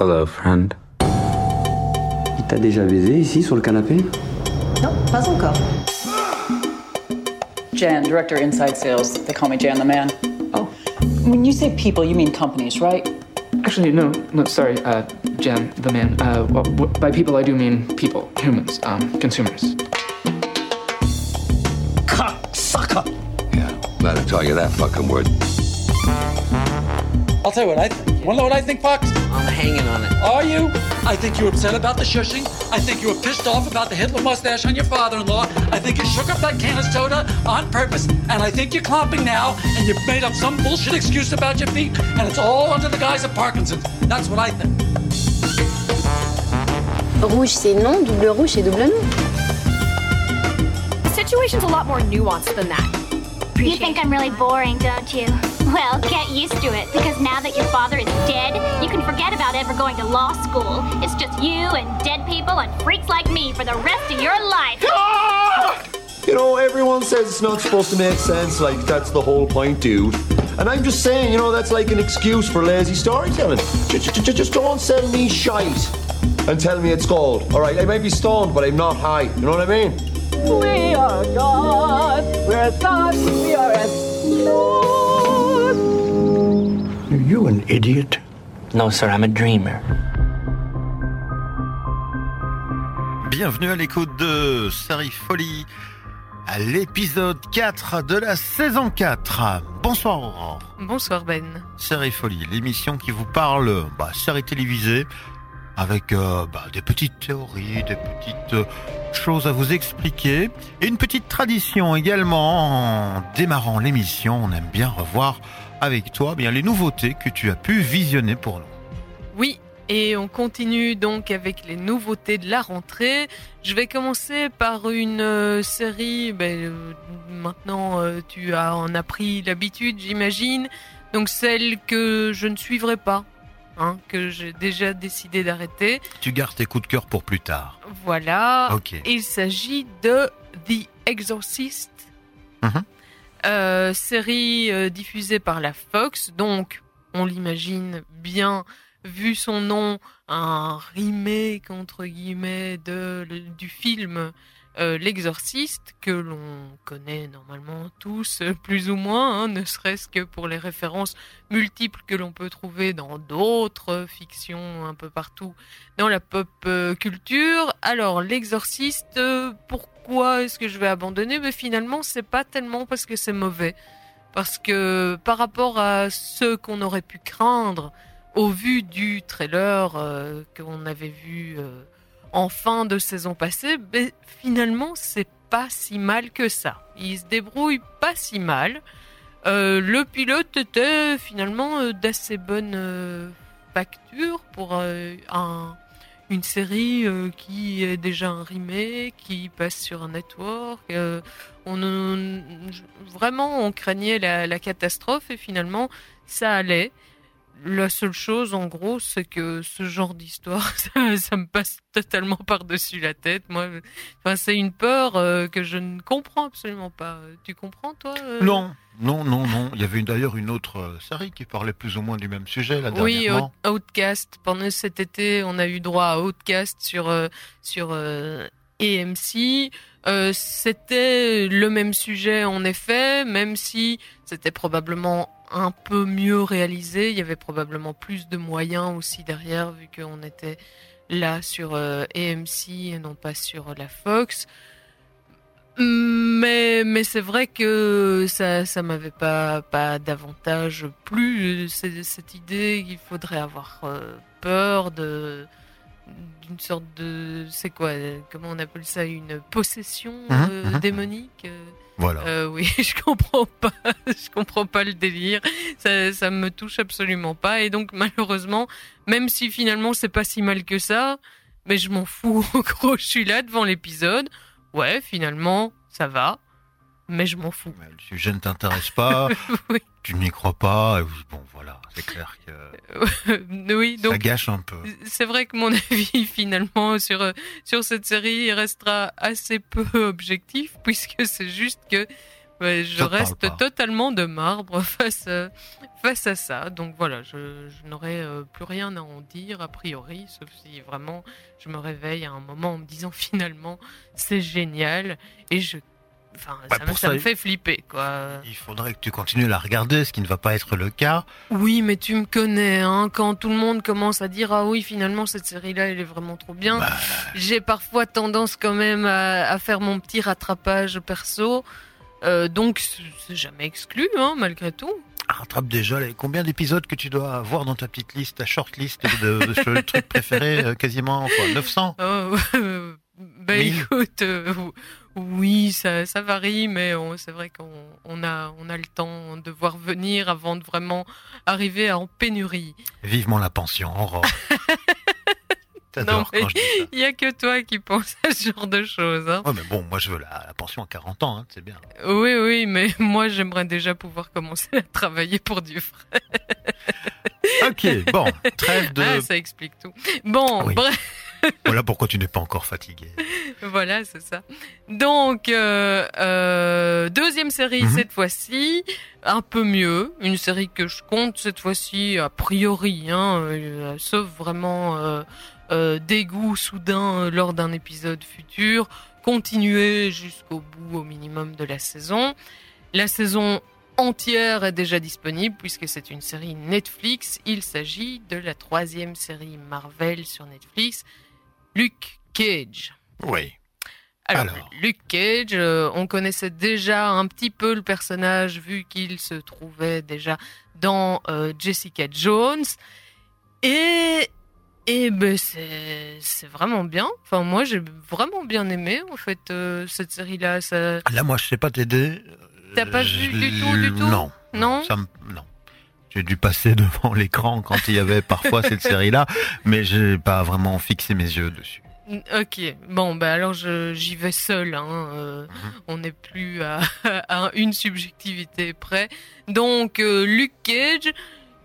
Hello, friend. Il t'a déjà baisé ici sur le canapé? Non, pas encore. Jan, Director Inside Sales. They call me Jan the Man. Oh. When you say people, you mean companies, right? Actually, no, sorry, Jan, the man. By people, I do mean people, humans, consumers. Cocksucker! Yeah, glad I taught you that fucking word. I'll tell you what I think. You wanna know what I think, Fox? I'm hanging on it. Are you? I think you were upset about the shushing. I think you were pissed off about the Hitler mustache on your father-in-law. I think you shook up that can of soda on purpose. And I think you're clomping now, and you've made up some bullshit excuse about your feet, and it's all under the guise of Parkinson's. That's what I think. Rouge c'est non, double rouge c'est double non. The situation's a lot more nuanced than that. You think I'm really boring, don't you? Well, get used to it, because now that your father is dead, you can forget about ever going to law school. It's just you and dead people and freaks like me for the rest of your life. You know, everyone says it's not supposed to make sense, like that's the whole point, dude. And I'm just saying, you know, that's like an excuse for lazy storytelling. Just don't sell me shite and tell me it's gold. All right, I might be stoned, but I'm not high. You know what I mean? We are God. We're thought. We are as Are you an idiot? No, sir, I'm a dreamer. Bienvenue à l'écoute de Série Folie, à l'épisode 4 de la saison 4. Bonsoir. Bonsoir Ben. Série Folie, l'émission qui vous parle série télévisée, avec des petites théories, des petites choses à vous expliquer, et une petite tradition également. En démarrant l'émission, on aime bien revoir avec toi les nouveautés que tu as pu visionner pour nous. Oui, et on continue donc avec les nouveautés de la rentrée. Je vais commencer par une série, maintenant tu en as pris l'habitude, j'imagine, donc celle que je ne suivrai pas. Que j'ai déjà décidé d'arrêter. Tu gardes tes coups de cœur pour plus tard. Voilà. Okay. Il s'agit de The Exorcist. Série diffusée par la Fox. Donc, on l'imagine bien, vu son nom, un remake, entre guillemets, du film L'Exorciste, que l'on connaît normalement tous, plus ou moins, ne serait-ce que pour les références multiples que l'on peut trouver dans d'autres fictions un peu partout dans la pop culture. Alors, L'Exorciste, pourquoi est-ce que je vais abandonner? Mais finalement, c'est pas tellement parce que c'est mauvais. Parce que par rapport à ce qu'on aurait pu craindre au vu du trailer qu'on avait vu en fin de saison passée, finalement, c'est pas si mal que ça. Il se débrouille pas si mal. Le pilote était finalement d'assez bonne facture pour une série qui est déjà un remake, qui passe sur un network. Vraiment, on craignait la catastrophe et finalement, ça allait. La seule chose, en gros, c'est que ce genre d'histoire, ça me passe totalement par-dessus la tête. Moi, c'est une peur que je ne comprends absolument pas. Tu comprends, toi Non. Il y avait d'ailleurs une autre série qui parlait plus ou moins du même sujet, là, dernièrement. Oui, Outcast. Pendant cet été, on a eu droit à Outcast sur AMC. C'était le même sujet, en effet, même si c'était probablement un peu mieux réalisé, il y avait probablement plus de moyens aussi derrière, vu qu'on était là sur AMC et non pas sur la Fox. Mais c'est vrai que ça m'avait pas davantage plu, cette idée qu'il faudrait avoir peur d'une sorte de... C'est quoi? Comment on appelle ça? Une possession démonique Voilà. Oui, je comprends pas le délire. Ça me touche absolument pas. Et donc, malheureusement, même si finalement c'est pas si mal que ça, mais je m'en fous. En gros, je suis là devant l'épisode. Ouais, finalement, ça va. Mais je m'en fous. Mais le sujet ne t'intéresse pas. Oui. Tu n'y crois pas. Bon, voilà, c'est clair que oui, donc, ça gâche un peu. C'est vrai que mon avis, finalement, sur cette série, il restera assez peu objectif, puisque c'est juste que Ouais, je reste totalement de marbre face à ça. Donc voilà, je n'aurais plus rien à en dire a priori, sauf si vraiment je me réveille à un moment en me disant finalement c'est génial et ça me fait flipper, quoi. Il faudrait que tu continues à la regarder, ce qui ne va pas être le cas. Oui, mais tu me connais, hein, quand tout le monde commence à dire « Ah oui, finalement, cette série-là, elle est vraiment trop bien », j'ai parfois tendance quand même à faire mon petit rattrapage perso. Donc, c'est jamais exclu, hein, malgré tout. Rattrape déjà combien d'épisodes que tu dois avoir dans ta petite liste, ta short-list de trucs préférés, quasiment 900 écoute, oui, ça varie, mais c'est vrai qu'on a le temps de voir venir avant de vraiment arriver en pénurie. Vivement la pension, Aurore. Non, il n'y a que toi qui penses à ce genre de choses. Hein. Ouais, mais bon, moi je veux la pension à 40 ans, hein, c'est bien. Oui, mais moi j'aimerais déjà pouvoir commencer à travailler pour du frais. Ok, bon, trêve de... Ah, ça explique tout. Bon, oui. Bref. Voilà pourquoi tu n'es pas encore fatigué. Voilà, c'est ça. Donc, deuxième série cette fois-ci, un peu mieux. Une série que je compte cette fois-ci, a priori, sauf vraiment dégoût soudain lors d'un épisode futur, continuer jusqu'au bout au minimum de la saison. La saison entière est déjà disponible puisque c'est une série Netflix. Il s'agit de la 3e série Marvel sur Netflix, Luke Cage. Oui. Alors, Luke Cage, on connaissait déjà un petit peu le personnage vu qu'il se trouvait déjà dans Jessica Jones. Et ben c'est vraiment bien. Enfin, moi j'ai vraiment bien aimé en fait cette série-là. Là, moi je sais pas t'aider. T'as pas vu du tout? Non. Non. J'ai dû passer devant l'écran quand il y avait parfois cette série-là, mais j'ai pas vraiment fixé mes yeux dessus. Ok, bon, bah alors j'y vais seul. On n'est plus à une subjectivité près. Donc, Luke Cage,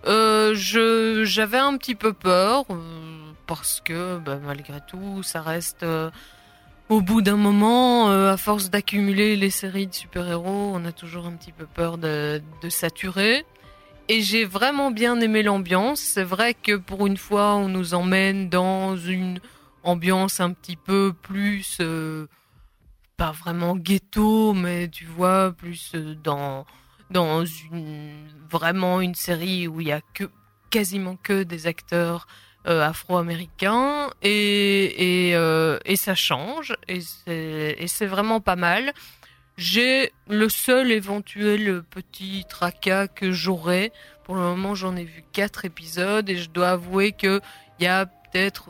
j'avais un petit peu peur parce que, malgré tout, ça reste. Au bout d'un moment, à force d'accumuler les séries de super-héros, on a toujours un petit peu peur de saturer. Et j'ai vraiment bien aimé l'ambiance. C'est vrai que pour une fois, on nous emmène dans une ambiance un petit peu plus, pas vraiment ghetto, mais tu vois, plus dans vraiment une série où il y a quasiment que des acteurs afro-américains et ça change et c'est vraiment pas mal. J'ai le seul éventuel petit tracas que j'aurais. Pour le moment, j'en ai vu 4 épisodes et je dois avouer que il y a peut-être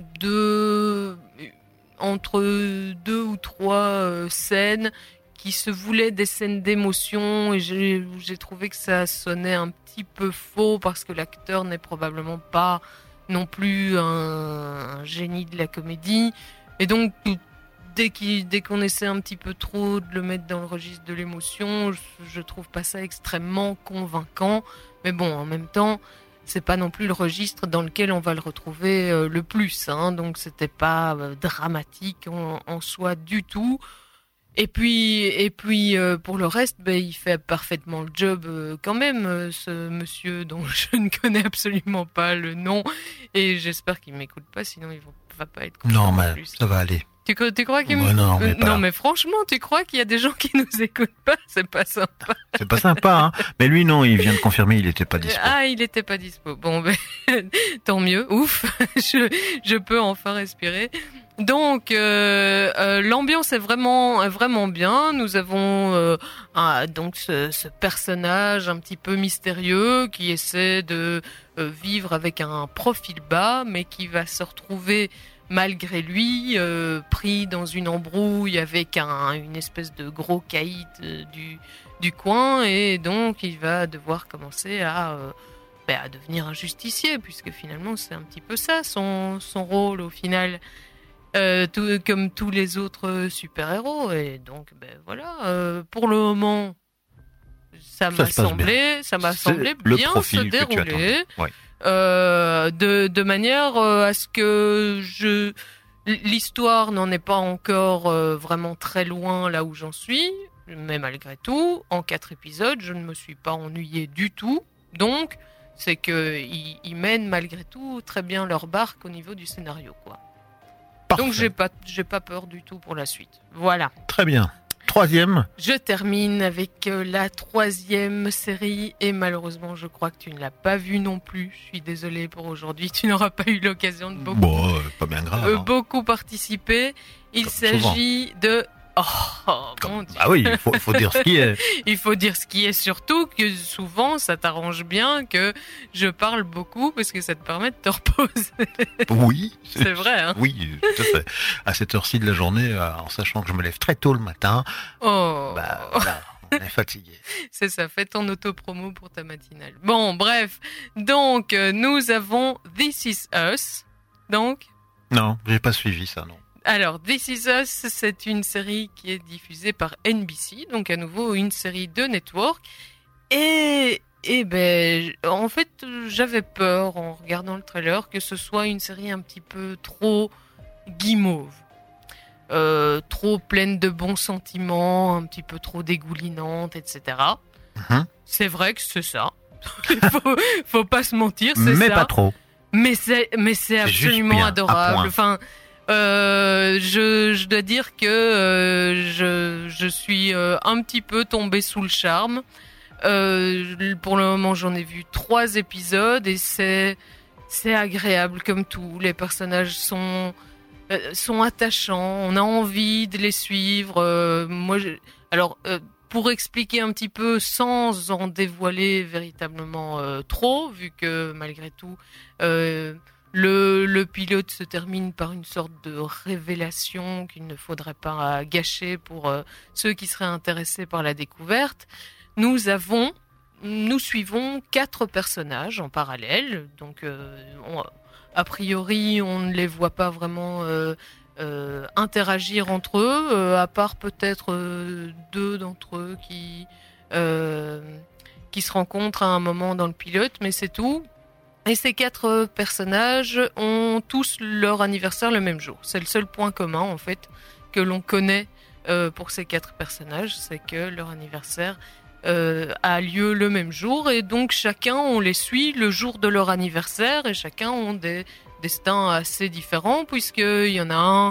entre 2 ou 3 scènes qui se voulaient des scènes d'émotion et j'ai trouvé que ça sonnait un petit peu faux parce que l'acteur n'est probablement pas non plus un génie de la comédie. Et donc, dès qu'on essaie un petit peu trop de le mettre dans le registre de l'émotion, je trouve pas ça extrêmement convaincant. Mais bon, en même temps, c'est pas non plus le registre dans lequel on va le retrouver le plus. Donc, c'était pas dramatique en soi du tout. Et puis pour le reste, il fait parfaitement le job quand même, ce monsieur dont je ne connais absolument pas le nom. Et j'espère qu'il m'écoute pas, sinon il va pas être content. Non, mais ça va aller. Tu crois qu'il non, mais franchement, tu crois qu'il y a des gens qui nous écoutent pas? C'est pas sympa. C'est pas sympa, hein. Mais lui, non, il vient de confirmer, il était pas dispo. Ah, il était pas dispo. Bon, tant mieux. Ouf. Je peux enfin respirer. Donc, l'ambiance est vraiment bien. Nous avons donc ce personnage un petit peu mystérieux qui essaie de vivre avec un profil bas, mais qui va se retrouver malgré lui pris dans une embrouille avec une espèce de gros caïd du coin, et donc il va devoir commencer à devenir un justicier, puisque finalement c'est un petit peu ça son rôle au final. Comme tous les autres super-héros. Et donc, voilà. Pour le moment, ça m'a semblé bien se dérouler. Ouais. De manière à ce que l'histoire n'en est pas encore vraiment très loin là où j'en suis. Mais malgré tout, en 4 épisodes, je ne me suis pas ennuyée du tout. Donc, c'est qu'ils mènent malgré tout très bien leur barque au niveau du scénario, quoi. Parfait. Donc, j'ai pas peur du tout pour la suite. Voilà. Très bien. 3e. Je termine avec la 3e série et malheureusement, je crois que tu ne l'as pas vue non plus. Je suis désolée pour aujourd'hui. Tu n'auras pas eu l'occasion de pas bien grave. beaucoup participer. Il s'agit de... mon Dieu. Ah oui, il faut dire ce qui est. Il faut dire ce qui est, surtout que souvent ça t'arrange bien que je parle beaucoup parce que ça te permet de te reposer. Oui. C'est vrai, hein. Oui, tout à fait. À cette heure-ci de la journée, en sachant que je me lève très tôt le matin, voilà, on est fatigué. C'est ça, fais ton auto-promo pour ta matinale. Bon, bref. Donc, nous avons This Is Us. Donc... Non, j'ai pas suivi ça, non. Alors, This Is Us, c'est une série qui est diffusée par NBC, donc à nouveau une série de network. Et en fait, j'avais peur en regardant le trailer que ce soit une série un petit peu trop guimauve, trop pleine de bons sentiments, un petit peu trop dégoulinante, etc. C'est vrai que c'est ça. faut pas se mentir, c'est ça. Mais pas trop. Mais c'est absolument adorable. Enfin. Je dois dire que je suis un petit peu tombée sous le charme. Pour le moment, j'en ai vu 3 épisodes et c'est agréable comme tout. Les personnages sont attachants. On a envie de les suivre. Pour expliquer un petit peu sans en dévoiler véritablement trop, vu que malgré tout. Le pilote se termine par une sorte de révélation qu'il ne faudrait pas gâcher pour ceux qui seraient intéressés par la découverte. Nous suivons 4 personnages en parallèle. Donc, a priori, on ne les voit pas vraiment interagir entre eux, à part peut-être 2 d'entre eux qui se rencontrent à un moment dans le pilote, mais c'est tout. Et ces 4 personnages ont tous leur anniversaire le même jour. C'est le seul point commun, en fait, que l'on connaît pour ces 4 personnages. C'est que leur anniversaire a lieu le même jour. Et donc, chacun, on les suit le jour de leur anniversaire. Et chacun ont des destins assez différents, puisqu'il y en a un,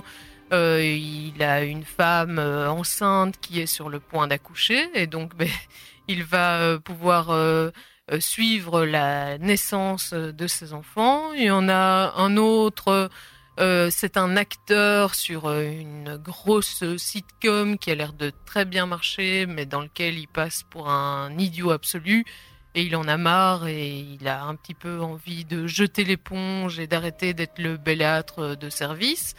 il a une femme enceinte qui est sur le point d'accoucher. Et donc, il va pouvoir... suivre la naissance de ses enfants. Il y en a un autre, c'est un acteur sur une grosse sitcom qui a l'air de très bien marcher, mais dans lequel il passe pour un idiot absolu. Et il en a marre et il a un petit peu envie de jeter l'éponge et d'arrêter d'être le bellâtre de service.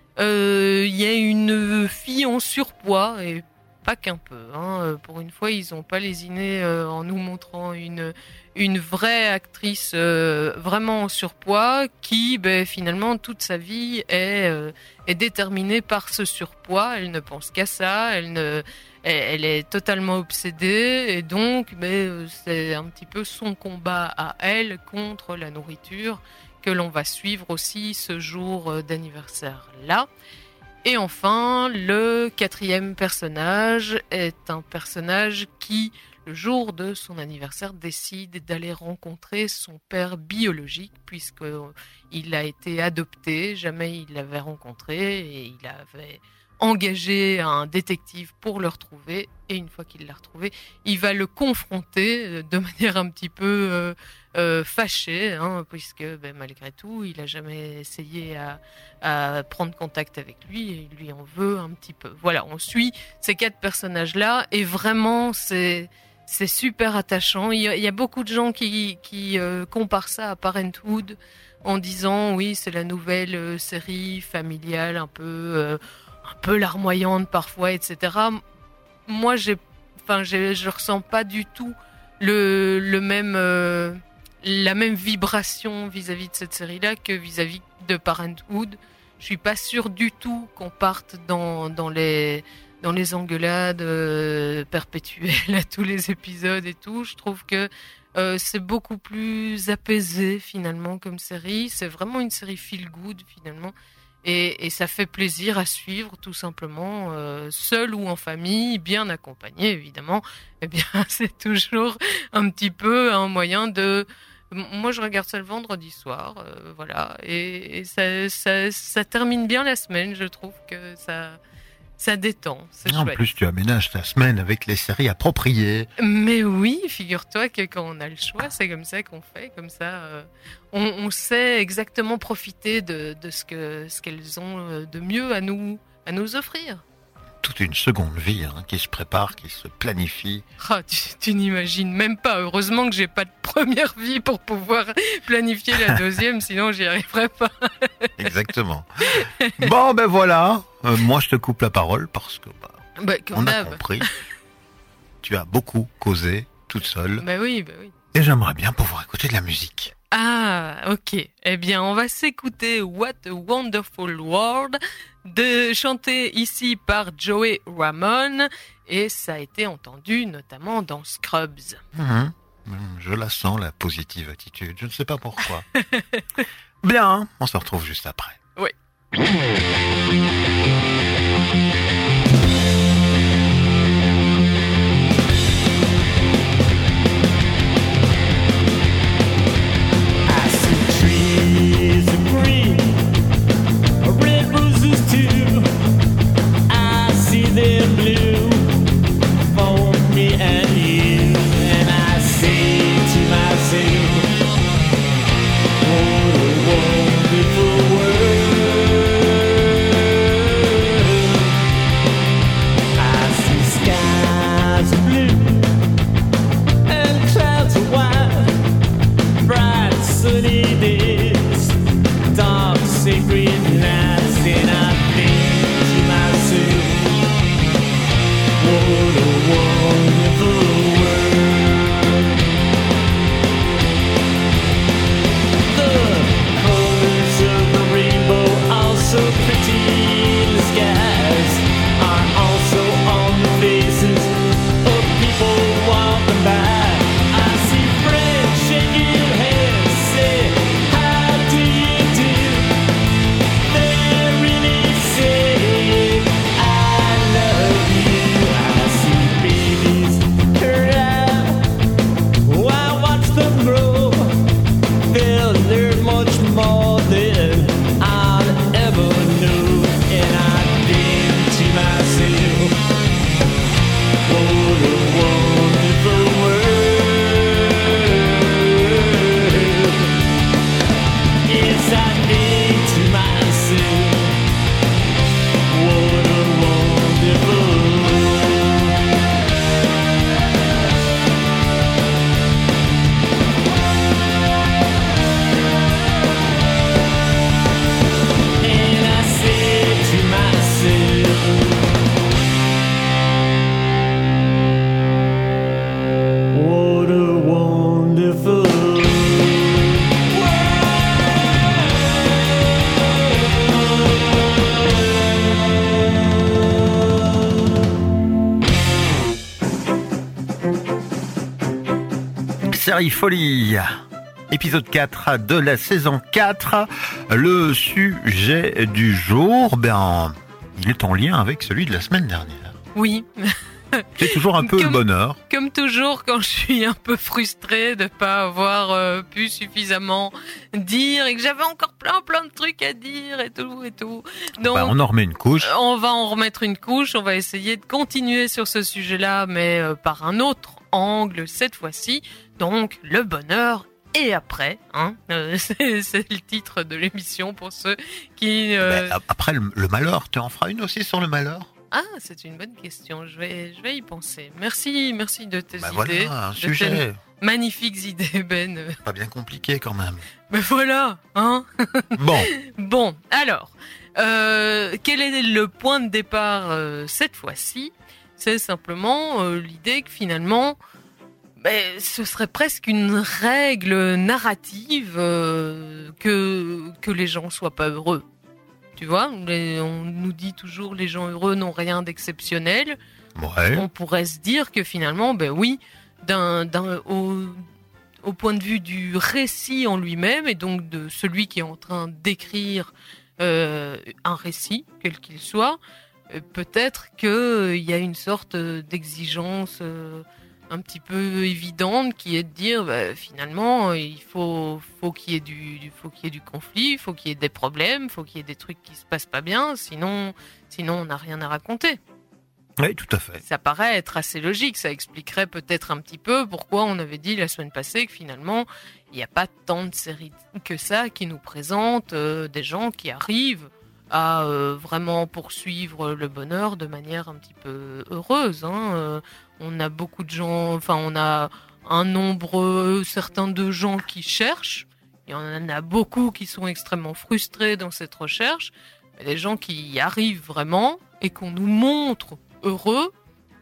Il y a une fille en surpoids et pas qu'un peu. Pour une fois, ils n'ont pas lésiné en nous montrant une vraie actrice vraiment en surpoids qui, finalement, toute sa vie est déterminée par ce surpoids. Elle ne pense qu'à ça. Elle est totalement obsédée et donc, c'est un petit peu son combat à elle contre la nourriture que l'on va suivre aussi ce jour d'anniversaire-là. Et enfin, le 4e personnage est un personnage qui, le jour de son anniversaire, décide d'aller rencontrer son père biologique, puisqu'il a été adopté, jamais il l'avait rencontré, et il avait engagé un détective pour le retrouver. Et une fois qu'il l'a retrouvé, il va le confronter de manière un petit peu fâchée, puisque malgré tout, il n'a jamais essayé à prendre contact avec lui et il lui en veut un petit peu. Voilà, on suit ces 4 personnages-là et vraiment, c'est super attachant. Il y a beaucoup de gens qui comparent ça à Parenthood en disant oui, c'est la nouvelle série familiale un peu larmoyante parfois, etc. Moi, je ressens pas du tout la même vibration vis-à-vis de cette série-là que vis-à-vis de Parenthood. Je suis pas sûre du tout qu'on parte dans les engueulades perpétuelles à tous les épisodes et tout. Je trouve que c'est beaucoup plus apaisé finalement comme série. C'est vraiment une série feel good finalement. Et ça fait plaisir à suivre, tout simplement, seul ou en famille, bien accompagné, évidemment. Eh bien, c'est toujours un petit peu un moyen de... Moi, je regarde ça le vendredi soir, voilà. Et ça termine bien la semaine, je trouve que ça détend. C'est en chouette. plus, tu aménages ta semaine avec les séries appropriées. Mais oui, figure-toi que quand on a le choix, c'est comme ça qu'on fait. Comme ça, on sait exactement profiter de ce qu'elles ont de mieux à nous offrir. Toute une seconde vie qui se prépare, qui se planifie. Ah, tu n'imagines même pas. Heureusement que j'ai pas de première vie pour pouvoir planifier la deuxième, sinon j'y arriverais pas. Exactement. Bon, ben voilà. Moi, je te coupe la parole parce que on a compris. Tu as beaucoup causé toute seule. Bah oui. Et j'aimerais bien pouvoir écouter de la musique. Ah, ok. Eh bien, on va s'écouter What a Wonderful World, chanté ici par Joey Ramone, et ça a été entendu notamment dans Scrubs. Je la sens, la positive attitude. Je ne sais pas pourquoi. Bien, on se retrouve juste après. Oui. Série Folie, épisode 4 de la saison 4. Le sujet du jour, il est en lien avec celui de la semaine dernière. Oui. C'est toujours un peu le bonheur. Comme toujours, quand je suis un peu frustrée de pas avoir pu suffisamment dire et que j'avais encore plein de trucs à dire et tout. Donc, on en remet une couche. On va en remettre une couche. On va essayer de continuer sur ce sujet-là, mais par un autre angle cette fois-ci. Donc, le bonheur et après. C'est le titre de l'émission pour ceux qui... Après le malheur, tu en feras une aussi sur le malheur ? Ah, c'est une bonne question. Je vais y penser. Merci de tes idées. Voilà, un sujet. Magnifiques idées, Ben. Pas bien compliqué quand même. Mais voilà, Bon, alors, quel est le point de départ cette fois-ci ? C'est simplement l'idée que finalement, ce serait presque une règle narrative que les gens soient pas heureux. Tu vois, on nous dit toujours les gens heureux n'ont rien d'exceptionnel. Ouais. On pourrait se dire que finalement, oui, au point de vue du récit en lui-même et donc de celui qui est en train d'écrire un récit, quel qu'il soit, peut-être qu'il y a une sorte d'exigence un petit peu évidente qui est de dire finalement il faut qu'il y ait du conflit, il faut qu'il y ait des problèmes, il faut qu'il y ait des trucs qui se passent pas bien, sinon on n'a rien à raconter. Oui, tout à fait. Ça paraît être assez logique, ça expliquerait peut-être un petit peu pourquoi on avait dit la semaine passée que finalement il n'y a pas tant de séries que ça qui nous présentent des gens qui arrivent à vraiment poursuivre le bonheur de manière un petit peu heureuse. On a beaucoup de gens, enfin on a un nombre certain de gens qui cherchent, il y en a beaucoup qui sont extrêmement frustrés dans cette recherche, mais les gens qui y arrivent vraiment et qu'on nous montre heureux,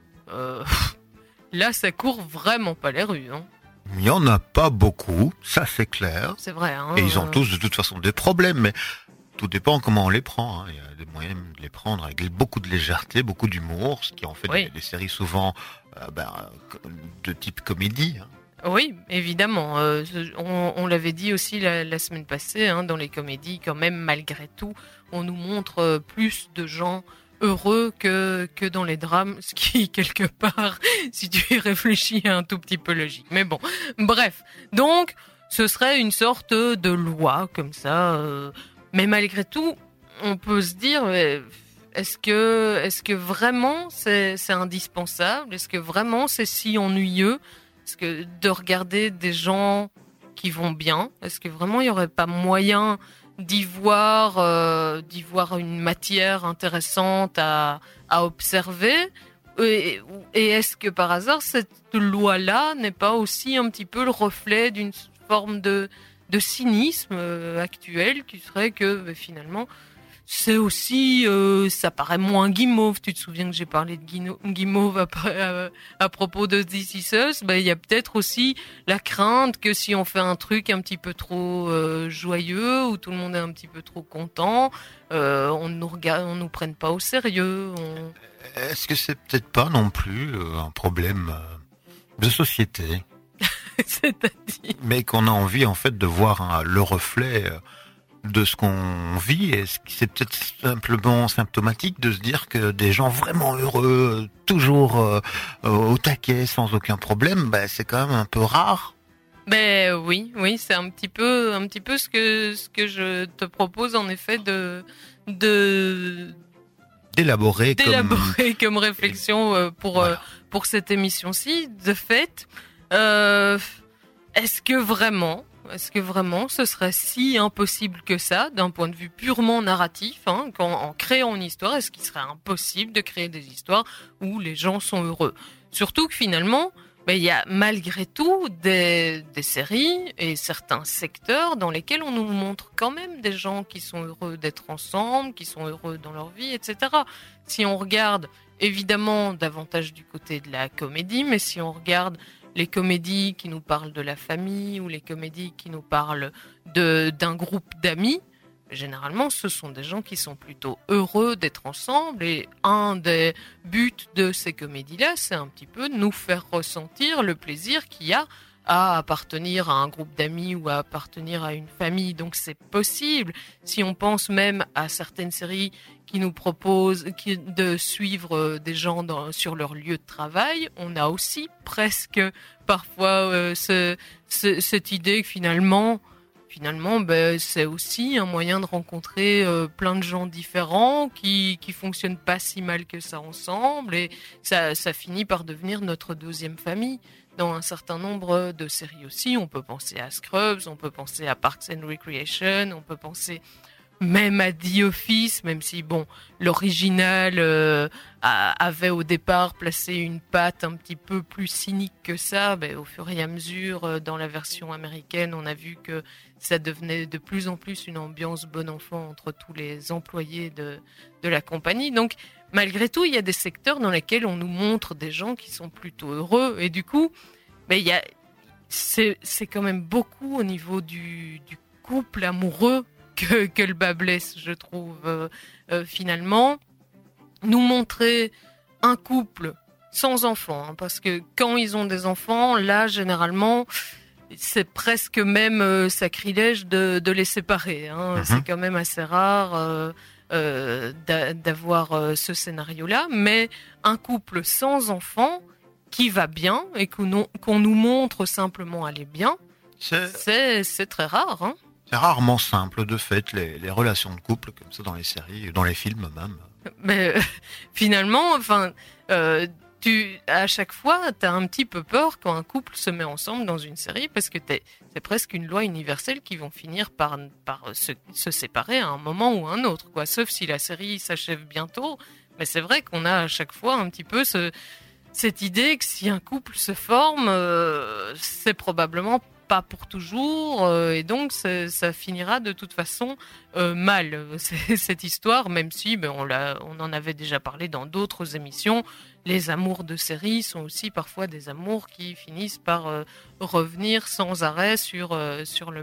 là ça court vraiment pas les rues. Il n'y en a pas beaucoup, ça c'est clair. C'est vrai. Et ils ont tous de toute façon des problèmes, mais tout dépend comment on les prend. Il y a des moyens de les prendre avec beaucoup de légèreté, beaucoup d'humour, ce qui en fait des séries souvent de type comédie. Oui, évidemment. On l'avait dit aussi la semaine passée, dans les comédies, quand même, malgré tout, on nous montre plus de gens heureux que dans les drames, ce qui, quelque part, si tu y réfléchis, est un tout petit peu logique. Mais bon, bref. Donc, ce serait une sorte de loi, comme ça. Mais malgré tout, on peut se dire, est-ce que vraiment c'est indispensable? Est-ce que vraiment c'est si ennuyeux? Est-ce que de regarder des gens qui vont bien, est-ce que vraiment il n'y aurait pas moyen d'y voir une matière intéressante à observer? Et est-ce que par hasard cette loi-là n'est pas aussi un petit peu le reflet d'une forme de cynisme actuel qui serait que finalement c'est aussi ça paraît moins guimauve. Tu te souviens que j'ai parlé de guimauve à propos de This Is Us? Il y a peut-être aussi la crainte que si on fait un truc un petit peu trop joyeux, où tout le monde est un petit peu trop content, on nous prenne pas au sérieux. Est-ce que c'est peut-être pas non plus un problème de société? C'est-à-dire, mais qu'on a envie en fait de voir le reflet de ce qu'on vit, et c'est peut-être simplement symptomatique de se dire que des gens vraiment heureux, toujours au taquet, sans aucun problème, c'est quand même un peu rare. Oui, c'est un petit peu ce que je te propose en effet d'élaborer comme réflexion pour cette émission-ci. De fait, est-ce que vraiment ce serait si impossible que ça, d'un point de vue purement narratif, en créant une histoire, est-ce qu'il serait impossible de créer des histoires où les gens sont heureux? Surtout que finalement, il y a malgré tout des séries et certains secteurs dans lesquels on nous montre quand même des gens qui sont heureux d'être ensemble, qui sont heureux dans leur vie, etc. Si on regarde, évidemment, davantage du côté de la comédie, mais si on regarde les comédies qui nous parlent de la famille ou les comédies qui nous parlent d'un groupe d'amis, généralement, ce sont des gens qui sont plutôt heureux d'être ensemble. Et un des buts de ces comédies-là, c'est un petit peu de nous faire ressentir le plaisir qu'il y a à appartenir à un groupe d'amis ou à appartenir à une famille. Donc c'est possible. Si on pense même à certaines séries qui nous proposent de suivre des gens sur leur lieu de travail, on a aussi presque parfois cette idée que finalement, c'est aussi un moyen de rencontrer plein de gens différents qui fonctionnent pas si mal que ça ensemble, et ça finit par devenir notre deuxième famille. Dans un certain nombre de séries aussi, on peut penser à Scrubs, on peut penser à Parks and Recreation, on peut penser même à The Office, même si l'original avait au départ placé une patte un petit peu plus cynique que ça. Au fur et à mesure, dans la version américaine, on a vu que ça devenait de plus en plus une ambiance bon enfant entre tous les employés de la compagnie. Donc, malgré tout, il y a des secteurs dans lesquels on nous montre des gens qui sont plutôt heureux, et du coup, c'est quand même beaucoup au niveau du couple amoureux que le bas blesse, je trouve. Finalement, nous montrer un couple sans enfants, parce que quand ils ont des enfants, là, généralement, c'est presque même sacrilège de les séparer. Hein. C'est quand même assez rare d'avoir ce scénario-là. Mais un couple sans enfant qui va bien et qu'on nous montre simplement aller bien, c'est très rare. Hein. C'est rarement simple, de fait, les relations de couple, comme ça, dans les séries, dans les films même. Mais finalement, à chaque fois, t'as un petit peu peur quand un couple se met ensemble dans une série, parce que c'est presque une loi universelle qu'ils vont finir par se séparer à un moment ou à un autre, quoi. Sauf si la série s'achève bientôt. Mais c'est vrai qu'on a à chaque fois un petit peu cette idée que si un couple se forme, c'est probablement pas pour toujours, et donc ça finira de toute façon mal, cette histoire, même si on en avait déjà parlé dans d'autres émissions. Les amours de série sont aussi parfois des amours qui finissent par revenir sans arrêt sur le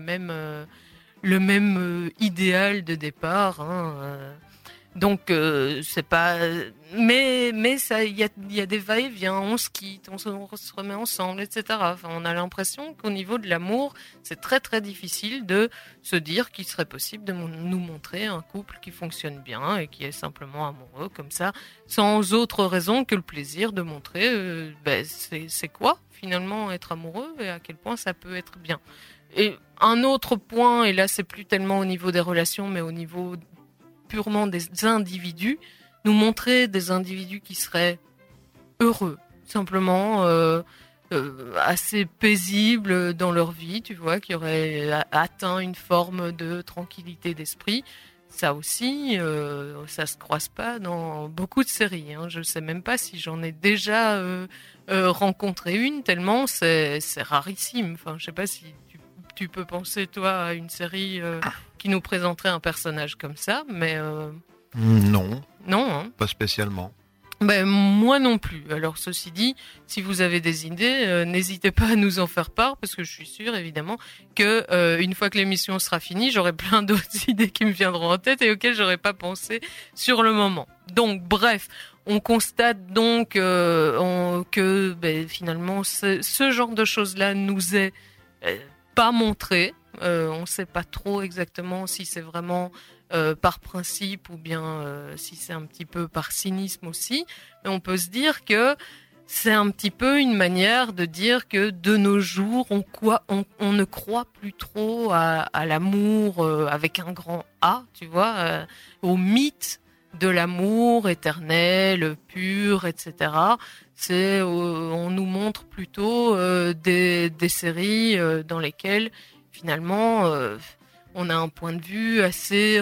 même idéal de départ. Hein. Donc c'est pas, mais ça, il y a des va-et-vient, on se quitte, on se remet ensemble, etc. Enfin, on a l'impression qu'au niveau de l'amour, c'est très très difficile de se dire qu'il serait possible de nous montrer un couple qui fonctionne bien et qui est simplement amoureux comme ça, sans autre raison que le plaisir de montrer c'est quoi finalement être amoureux et à quel point ça peut être bien. Et un autre point, et là c'est plus tellement au niveau des relations, mais au niveau purement des individus, nous montrer des individus qui seraient heureux, simplement assez paisibles dans leur vie, tu vois, qui auraient atteint une forme de tranquillité d'esprit. Ça aussi, ça se croise pas dans beaucoup de séries. Hein. Je sais même pas si j'en ai déjà rencontré une, tellement c'est rarissime. Enfin, je sais pas si tu peux penser, toi, à une série qui nous présenterait un personnage comme ça, mais... Non. Non, hein. Pas spécialement. Moi non plus. Alors, ceci dit, si vous avez des idées, n'hésitez pas à nous en faire part, parce que je suis sûre, évidemment, que une fois que l'émission sera finie, j'aurai plein d'autres idées qui me viendront en tête et auxquelles j'aurais pas pensé sur le moment. Donc, bref, on constate donc que finalement, ce genre de choses-là nous est pas montré. On ne sait pas trop exactement si c'est vraiment par principe ou bien si c'est un petit peu par cynisme aussi. Mais on peut se dire que c'est un petit peu une manière de dire que de nos jours, on ne croit plus trop à l'amour avec un grand A, tu vois, au mythe de l'amour éternel, pur, etc. On nous montre plutôt des séries dans lesquelles finalement on a un point de vue assez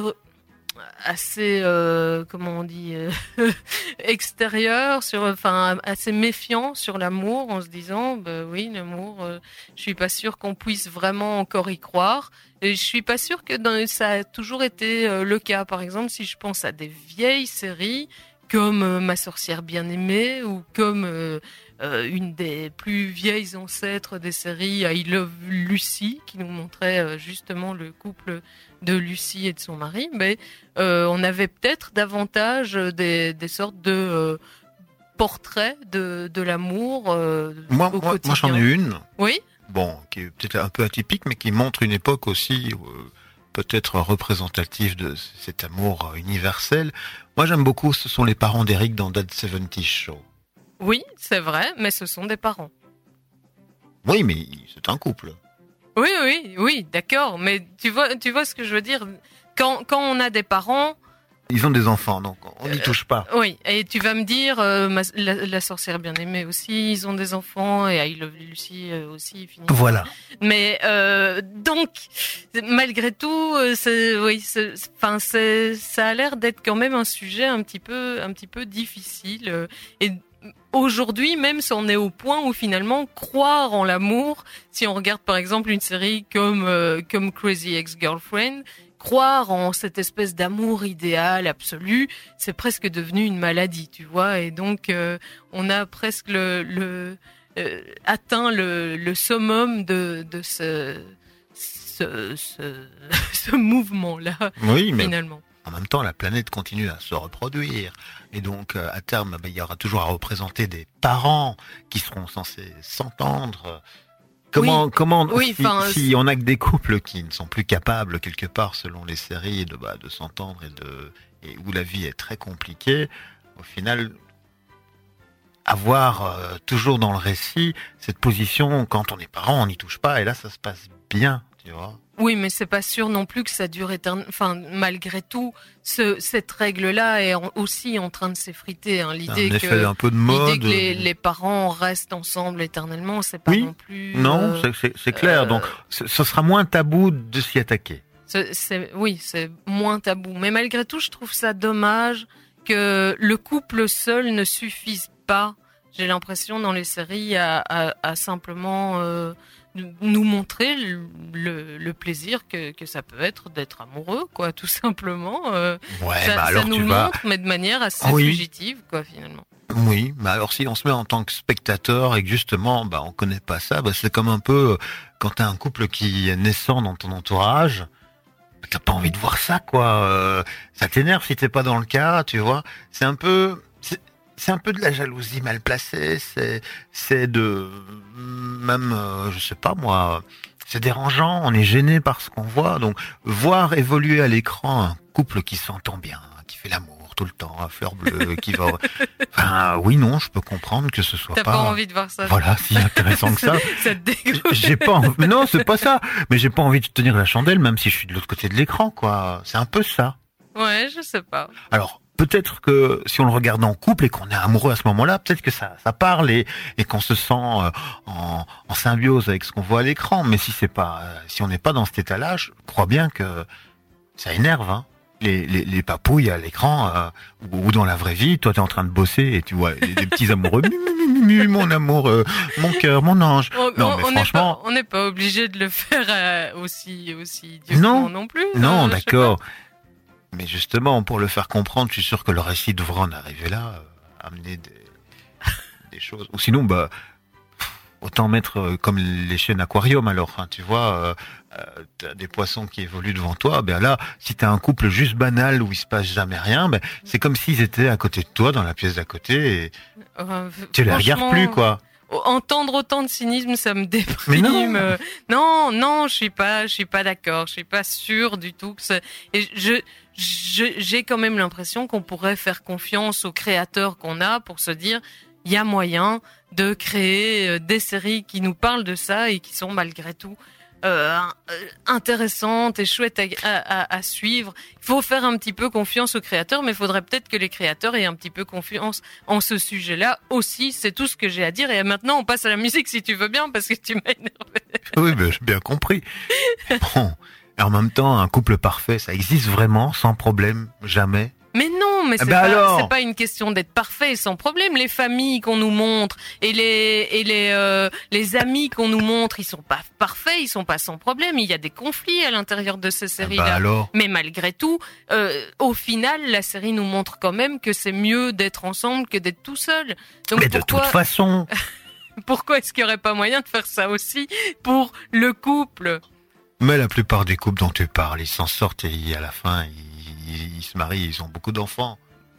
comment on dit extérieur, assez méfiant sur l'amour, en se disant oui, l'amour, je suis pas sûre qu'on puisse vraiment encore y croire, et je suis pas sûre que ça a toujours été le cas. Par exemple, si je pense à des vieilles séries comme Ma sorcière bien-aimée, ou comme une des plus vieilles ancêtres des séries I Love Lucy, qui nous montrait justement le couple de Lucy et de son mari, on avait peut-être davantage des sortes de portraits de l'amour moi, au quotidien. Moi j'en ai une. Oui. Bon, qui est peut-être un peu atypique, mais qui montre une époque aussi peut-être représentative de cet amour universel. Moi j'aime beaucoup, ce sont les parents d'Eric dans That 70's Show. Oui, c'est vrai, mais ce sont des parents. Oui, mais c'est un couple. Oui, d'accord, mais tu vois ce que je veux dire. Quand on a des parents... Ils ont des enfants, donc on n'y touche pas. Oui, et tu vas me dire, la sorcière bien-aimée aussi, ils ont des enfants, et I Love Lucy aussi. Voilà. Mais donc, malgré tout, ça a l'air d'être quand même un sujet un petit peu difficile. Et aujourd'hui, même si on est au point où finalement croire en l'amour, si on regarde par exemple une série comme Crazy Ex-Girlfriend, croire en cette espèce d'amour idéal absolu, c'est presque devenu une maladie, tu vois. Et donc, on a presque atteint le summum de ce mouvement-là, oui, mais finalement. En même temps, la planète continue à se reproduire. Et donc, à terme, il y aura toujours à représenter des parents qui seront censés s'entendre. Comment, Oui, si on a que des couples qui ne sont plus capables, quelque part, selon les séries, de s'entendre et où la vie est très compliquée, au final, avoir toujours dans le récit cette position, quand on est parent, on n'y touche pas, et là, ça se passe bien, tu vois. Oui, mais c'est pas sûr non plus que ça dure éternellement. Enfin, malgré tout, cette règle-là est aussi en train de s'effriter. Hein. L'idée que un peu de mode. L'idée que les parents restent ensemble éternellement, c'est pas non plus. Non, c'est clair. Donc, ce sera moins tabou de s'y attaquer. Oui, c'est moins tabou. Mais malgré tout, je trouve ça dommage que le couple seul ne suffise pas. J'ai l'impression dans les séries à simplement nous montrer le plaisir que ça peut être d'être amoureux, quoi, tout simplement. Ça nous le montre, mais de manière assez fugitive, quoi, finalement. Oui, mais alors si on se met en tant que spectateur et que justement, on connaît pas ça, c'est comme un peu quand t'as un couple qui est naissant dans ton entourage, t'as pas envie de voir ça, quoi. Ça t'énerve si t'es pas dans le cas, tu vois. C'est un peu de la jalousie mal placée, c'est de même je sais pas moi, c'est dérangeant, on est gêné par ce qu'on voit. Donc voir évoluer à l'écran un couple qui s'entend bien, qui fait l'amour tout le temps à fleur bleue, qui va oui, non, je peux comprendre que ce soit T'as pas envie de voir ça. Voilà, si intéressant que ça. Ça te dégoûte. J'ai pas mais non, c'est pas ça, mais j'ai pas envie de tenir la chandelle même si je suis de l'autre côté de l'écran, quoi. C'est un peu ça. Ouais, je sais pas. Alors peut-être que si on le regarde en couple et qu'on est amoureux à ce moment-là, peut-être que ça parle et qu'on se sent en symbiose avec ce qu'on voit à l'écran. Mais si on n'est pas dans cet état-là, je crois bien que ça énerve, hein. Les papouilles à l'écran ou dans la vraie vie, toi t'es en train de bosser et tu vois des petits amoureux, mon amour, mon cœur, mon ange. Non, mais franchement, on n'est pas obligé de le faire aussi idiotement non plus. Non, d'accord. Mais justement, pour le faire comprendre, je suis sûr que le récit devra en arriver là, amener des choses. Ou sinon, autant mettre comme les chaînes aquarium alors, hein, tu vois, t'as des poissons qui évoluent devant toi. Là, si t'as un couple juste banal où il se passe jamais rien, c'est comme s'ils étaient à côté de toi, dans la pièce d'à côté, et tu les regardes plus, quoi. Entendre autant de cynisme, ça me déprime. Mais non, je suis pas d'accord. Je suis pas sûre du tout que et j'ai quand même l'impression qu'on pourrait faire confiance aux créateurs qu'on a pour se dire, il y a moyen de créer des séries qui nous parlent de ça et qui sont malgré tout intéressantes et chouettes à suivre. Il faut faire un petit peu confiance aux créateurs, mais il faudrait peut-être que les créateurs aient un petit peu confiance en ce sujet-là aussi. C'est tout ce que j'ai à dire. Et maintenant, on passe à la musique, si tu veux bien, parce que tu m'as énervé. Oui, mais j'ai bien compris. Bon, et en même temps, un couple parfait, ça existe vraiment, sans problème, jamais. Mais non, mais c'est pas une question d'être parfait sans problème. Les familles qu'on nous montre et les amis qu'on nous montre, ils sont pas parfaits, ils sont pas sans problème. Il y a des conflits à l'intérieur de ces séries-là. Mais malgré tout, au final, la série nous montre quand même que c'est mieux d'être ensemble que d'être tout seul. Donc mais de toute façon, pourquoi est-ce qu'il y aurait pas moyen de faire ça aussi pour le couple? Mais la plupart des couples dont tu parles, ils s'en sortent et à la fin, ils se marient, ils ont beaucoup d'enfants.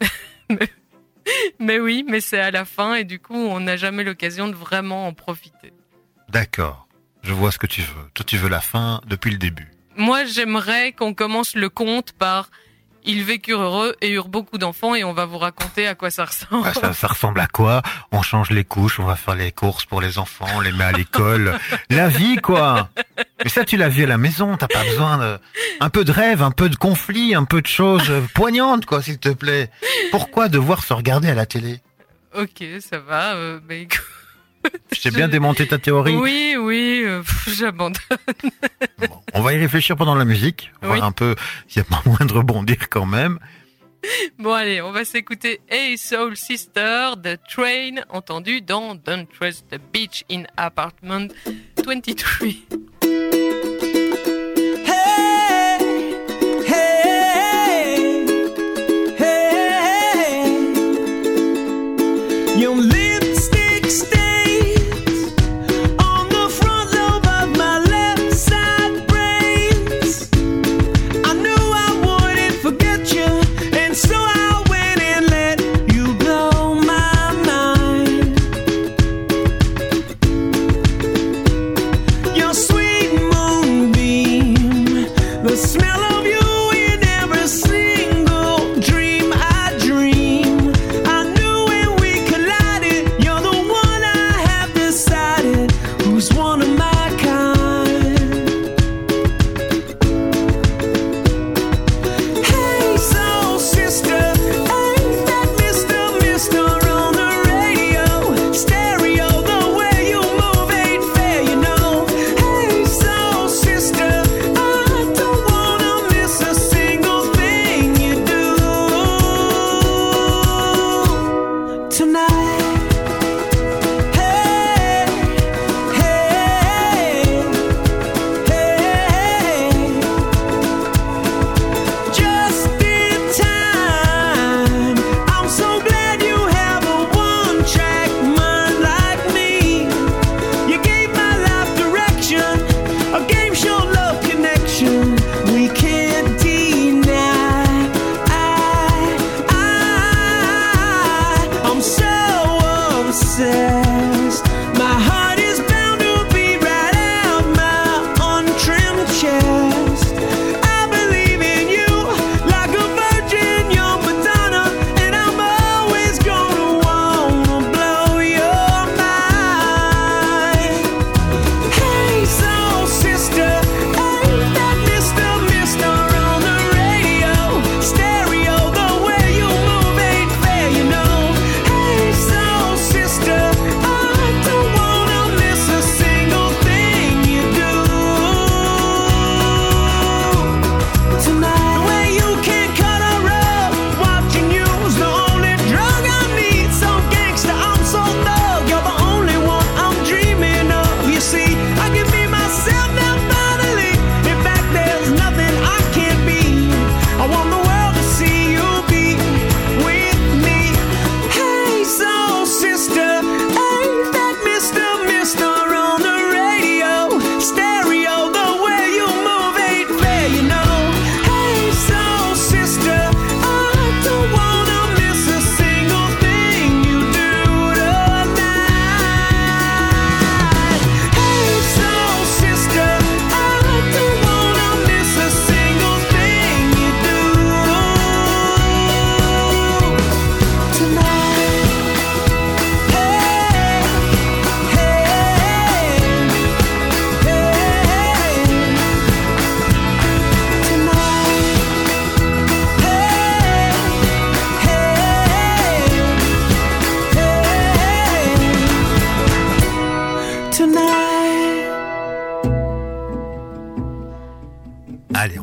mais oui, mais c'est à la fin et du coup, on n'a jamais l'occasion de vraiment en profiter. D'accord, je vois ce que tu veux. Toi, tu veux la fin depuis le début. Moi, j'aimerais qu'on commence le conte par « Ils vécurent heureux et eurent beaucoup d'enfants » et on va vous raconter à quoi ça ressemble. Ça ressemble à quoi? On change les couches, on va faire les courses pour les enfants, on les met à l'école. La vie, quoi. Mais ça, tu l'as vu à la maison, t'as pas besoin un peu de rêve, un peu de conflit, un peu de choses poignantes, quoi, s'il te plaît. Pourquoi devoir se regarder à la télé? Ok, ça va, mais écoute... J'ai bien démonté ta théorie. Oui, j'abandonne. Bon, on va y réfléchir pendant la musique, voir un peu s'il n'y a pas moyen de rebondir quand même. Bon allez, on va s'écouter Hey Soul Sister de Train, entendu dans Don't Trust the Beach in Apartment 23. Your lipstick stains on the front lobe of my left side brains. I knew I wouldn't forget you, and so I went and let you blow my mind.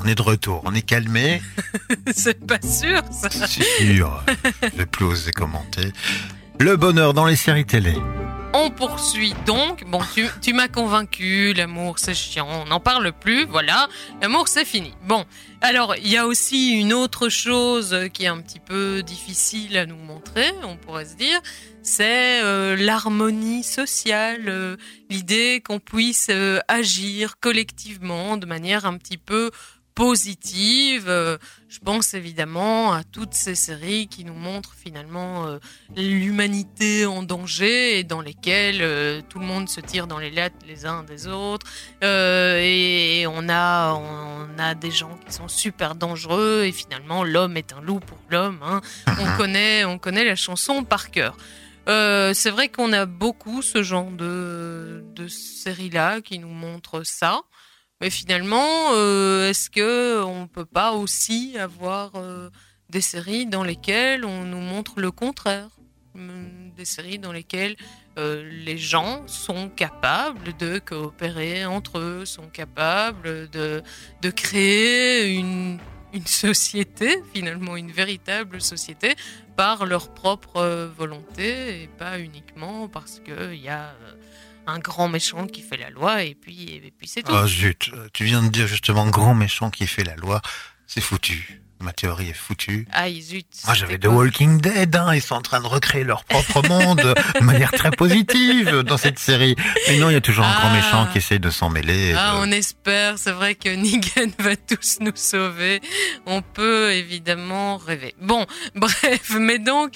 on est de retour, on est calmé. C'est pas sûr, ça. Si, je vais plus oser commenter. Le bonheur dans les séries télé. On poursuit donc. Bon, tu m'as convaincu, l'amour c'est chiant, on n'en parle plus, voilà, l'amour c'est fini. Bon, alors il y a aussi une autre chose qui est un petit peu difficile à nous montrer, on pourrait se dire, c'est l'harmonie sociale, l'idée qu'on puisse agir collectivement de manière un petit peu positive. Je pense évidemment à toutes ces séries qui nous montrent finalement l'humanité en danger et dans lesquelles tout le monde se tire dans les lattes les uns des autres, et on a des gens qui sont super dangereux et finalement l'homme est un loup pour l'homme, hein. On connaît la chanson par cœur. C'est vrai qu'on a beaucoup ce genre de séries-là qui nous montrent ça. Mais finalement, est-ce que on peut pas aussi avoir des séries dans lesquelles on nous montre le contraire, des séries dans lesquelles les gens sont capables de coopérer entre eux, sont capables de créer une société, finalement une véritable société, par leur propre volonté et pas uniquement parce que il y a un grand méchant qui fait la loi et puis c'est tout. Oh zut, tu viens de dire justement grand méchant qui fait la loi, c'est foutu. Ma théorie est foutue. Aïe zut. Moi j'avais The Walking Dead, hein, ils sont en train de recréer leur propre monde de manière très positive dans cette série. Mais non, il y a toujours un grand méchant qui essaye de s'en mêler. On espère, c'est vrai que Negan va tous nous sauver. On peut évidemment rêver. Bon, bref, mais donc...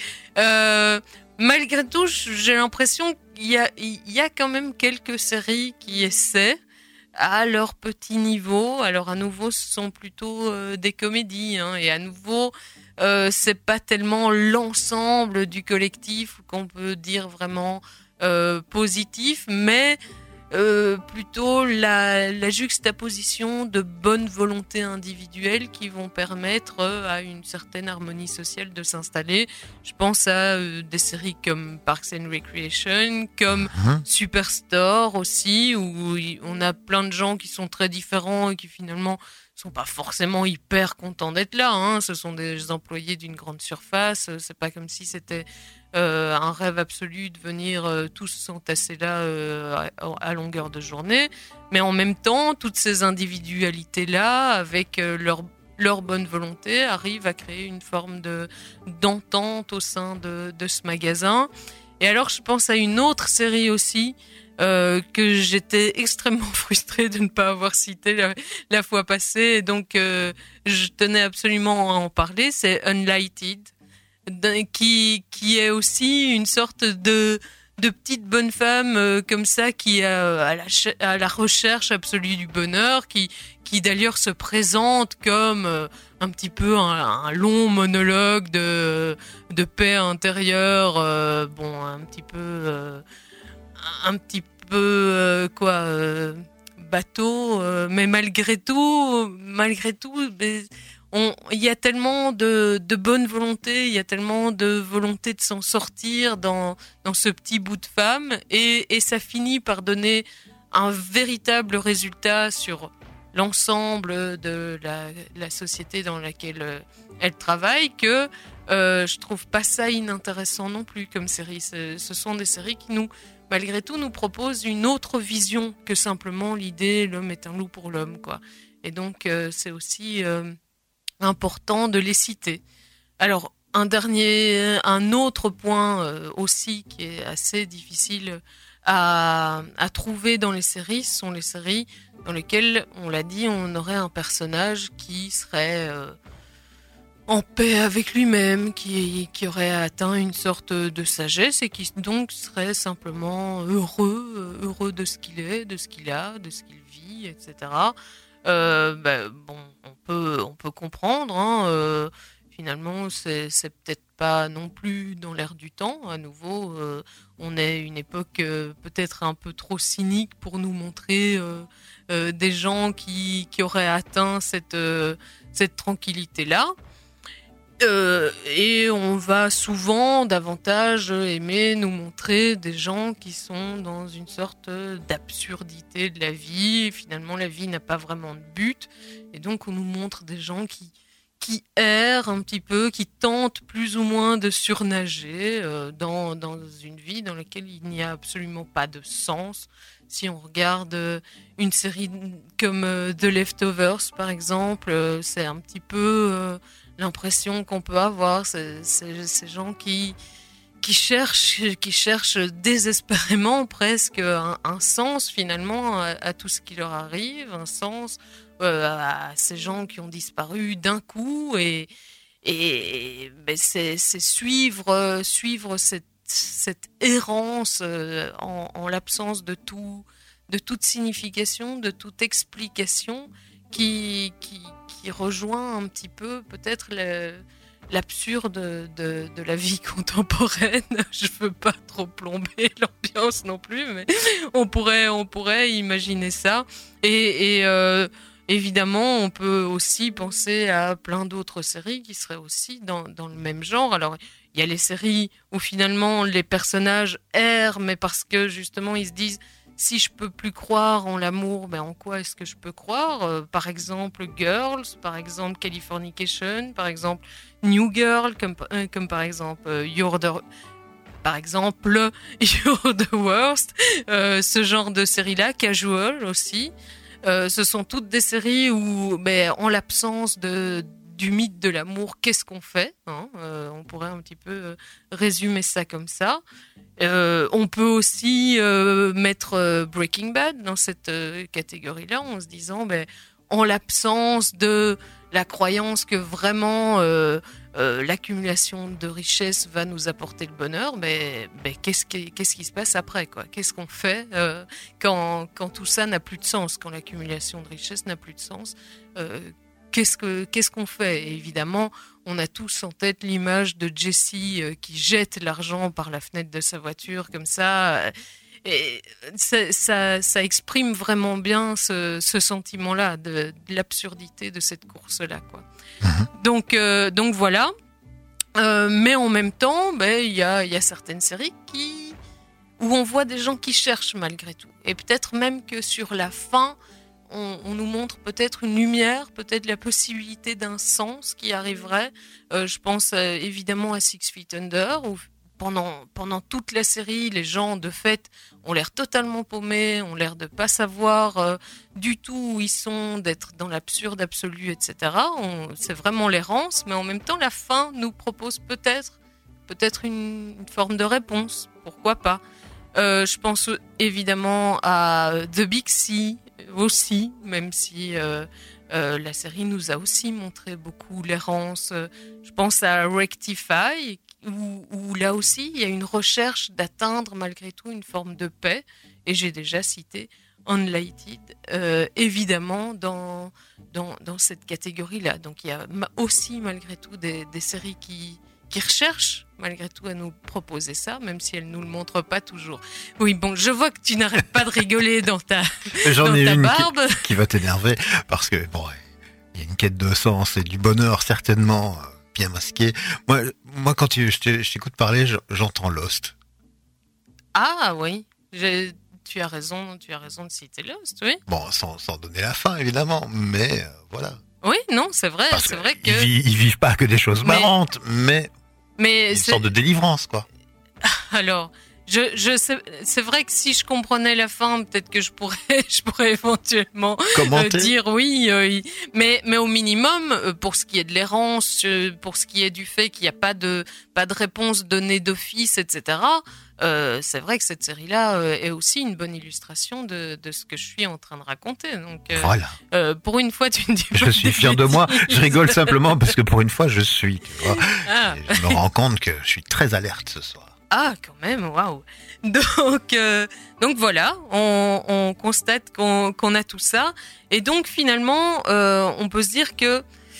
malgré tout, j'ai l'impression qu'il y a quand même quelques séries qui essaient à leur petit niveau. Alors à nouveau, ce sont plutôt des comédies, hein, et à nouveau, c'est pas tellement l'ensemble du collectif qu'on peut dire vraiment positif, mais plutôt la juxtaposition de bonnes volontés individuelles qui vont permettre à une certaine harmonie sociale de s'installer. Je pense à des séries comme Parks and Recreation, comme Superstore aussi, où on a plein de gens qui sont très différents et qui finalement sont pas forcément hyper contents d'être là, hein. Ce sont des employés d'une grande surface, c'est pas comme si c'était un rêve absolu de venir tous s'entasser là à longueur de journée, mais en même temps toutes ces individualités là avec leur bonne volonté arrivent à créer une forme d'entente au sein de ce magasin. Et alors je pense à une autre série aussi que j'étais extrêmement frustrée de ne pas avoir cité la fois passée, et donc je tenais absolument à en parler. C'est Unlighted, qui est aussi une sorte de petite bonne femme comme ça, qui est à la recherche absolue du bonheur, qui d'ailleurs se présente comme un petit peu un long monologue de paix intérieure, un petit peu bateau, mais malgré tout, il y a tellement de bonne volonté, il y a tellement de volonté de s'en sortir dans ce petit bout de femme, et ça finit par donner un véritable résultat sur l'ensemble de la société dans laquelle elle travaille, que je trouve pas ça inintéressant non plus comme série. Ce sont des séries qui malgré tout, nous proposent une autre vision que simplement l'idée l'homme est un loup pour l'homme, quoi. Et donc c'est aussi important de les citer. Alors un autre point aussi qui est assez difficile à trouver dans les séries, ce sont les séries dans lesquelles, on l'a dit, on aurait un personnage qui serait en paix avec lui-même, qui aurait atteint une sorte de sagesse et qui donc serait simplement heureux de ce qu'il est, de ce qu'il a, de ce qu'il vit, etc. On peut comprendre, hein, finalement c'est peut-être pas non plus dans l'air du temps. À nouveau, on est une époque peut-être un peu trop cynique pour nous montrer des gens qui auraient atteint cette tranquillité-là. Et on va souvent davantage aimer nous montrer des gens qui sont dans une sorte d'absurdité de la vie. Et finalement, la vie n'a pas vraiment de but. Et donc, on nous montre des gens qui errent un petit peu, qui tentent plus ou moins de surnager dans une vie dans laquelle il n'y a absolument pas de sens. Si on regarde une série comme The Leftovers, par exemple, c'est un petit peu l'impression qu'on peut avoir. C'est ces gens qui cherchent désespérément presque un sens finalement à tout ce qui leur arrive, un sens à ces gens qui ont disparu d'un coup et c'est suivre cette errance en l'absence de toute signification, de toute explication qui rejoint un petit peu peut-être l'absurde de la vie contemporaine. Je veux pas trop plomber l'ambiance non plus, mais on pourrait imaginer ça. Et évidemment, on peut aussi penser à plein d'autres séries qui seraient aussi dans le même genre. Alors, il y a les séries où finalement les personnages errent, mais parce que justement ils se disent si je peux plus croire en l'amour, ben en quoi est-ce que je peux croire ? Par exemple Girls, par exemple Californication, par exemple New Girl, comme par exemple You're the Worst, ce genre de séries-là, Casual aussi. Ce sont toutes des séries où, en l'absence du mythe de l'amour, qu'est-ce qu'on fait, hein, on pourrait un petit peu résumer ça comme ça. On peut aussi mettre Breaking Bad dans cette catégorie-là, en se disant, en l'absence de la croyance que vraiment l'accumulation de richesses va nous apporter le bonheur, qu'est-ce qui se passe après, quoi ? Qu'est-ce qu'on fait quand tout ça n'a plus de sens, quand l'accumulation de richesses n'a plus de sens Qu'est-ce qu'on fait ? Et évidemment, on a tous en tête l'image de Jesse qui jette l'argent par la fenêtre de sa voiture comme ça. Et ça exprime vraiment bien ce sentiment-là de l'absurdité de cette course-là, quoi. Donc voilà. Mais en même temps, il y a certaines séries où on voit des gens qui cherchent malgré tout. Et peut-être même que sur la fin, on nous montre peut-être une lumière, peut-être la possibilité d'un sens qui arriverait. Je pense évidemment à 6 Feet Under, où pendant toute la série, les gens, de fait, ont l'air totalement paumés, ont l'air de pas savoir du tout où ils sont, d'être dans l'absurde absolu, etc. C'est vraiment l'errance, mais en même temps, la fin nous propose peut-être une forme de réponse. Pourquoi pas ? Je pense évidemment à The Big Sea aussi, même si la série nous a aussi montré beaucoup l'errance. Je pense à Rectify, où là aussi il y a une recherche d'atteindre malgré tout une forme de paix, et j'ai déjà cité Unlighted évidemment dans cette catégorie-là. Donc il y a aussi malgré tout des séries qui recherchent malgré tout à nous proposer ça, même si elles nous le montrent pas toujours. Oui, bon, je vois que tu n'arrêtes pas de rigoler dans ta barbe. Qui va t'énerver, parce que il y a une quête de sens et du bonheur certainement bien masqué. Moi, quand je t'écoute parler, j'entends Lost. Ah oui, tu as raison de citer Lost, oui. Bon, sans donner la fin évidemment, mais voilà. Oui, non, c'est vrai, c'est vrai que ils vivent pas que des choses marrantes, mais une sorte de délivrance, quoi. Alors, c'est vrai que si je comprenais la fin, peut-être que je pourrais éventuellement dire oui, mais au minimum, pour ce qui est de l'errance, pour ce qui est du fait qu'il n'y a pas de réponse donnée d'office, etc. C'est vrai que cette série-là est aussi une bonne illustration de ce que je suis en train de raconter. Donc, voilà. Pour une fois, tu me dis pas. Je suis fier de moi. Je rigole simplement parce que pour une fois, je suis. Tu vois. Je me rends compte que je suis très alerte ce soir. Ah, quand même, waouh. Donc voilà, on constate qu'on a tout ça, et donc finalement, on peut se dire que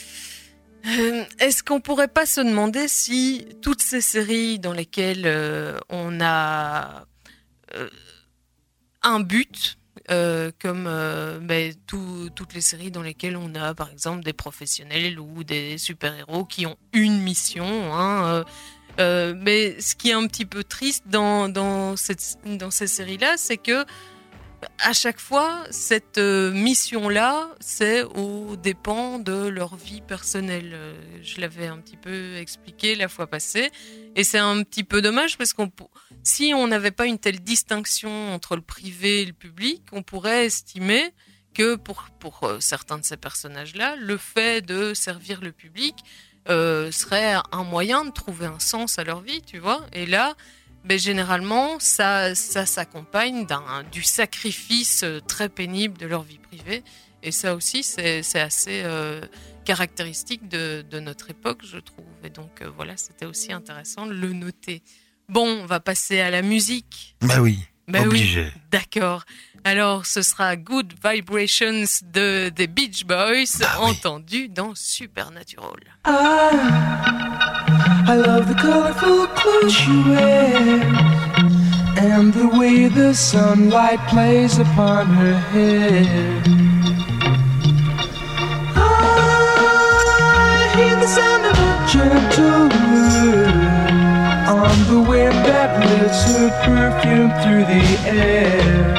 est-ce qu'on pourrait pas se demander si toutes ces séries dans lesquelles on a un but, comme toutes les séries dans lesquelles on a par exemple des professionnels ou des super-héros qui ont une mission. Mais ce qui est un petit peu triste dans ces séries-là, c'est que à chaque fois, cette mission-là, c'est aux dépens de leur vie personnelle. Je l'avais un petit peu expliqué la fois passée. Et c'est un petit peu dommage parce si on n'avait pas une telle distinction entre le privé et le public, on pourrait estimer que pour certains de ces personnages-là, le fait de servir le public serait un moyen de trouver un sens à leur vie, tu vois. Et là, généralement, ça s'accompagne du sacrifice très pénible de leur vie privée. Et ça aussi, c'est assez caractéristique de notre époque, je trouve. Et donc, voilà, c'était aussi intéressant de le noter. Bon, on va passer à la musique. Bah oui, obligé. Oui, d'accord. Alors, ce sera Good Vibrations des Beach Boys, entendu dans Supernatural. I love the colorful clothes she wears and the way the sunlight plays upon her hair. I hear the sound of a gentle word on the wind that lifts her perfume through the air.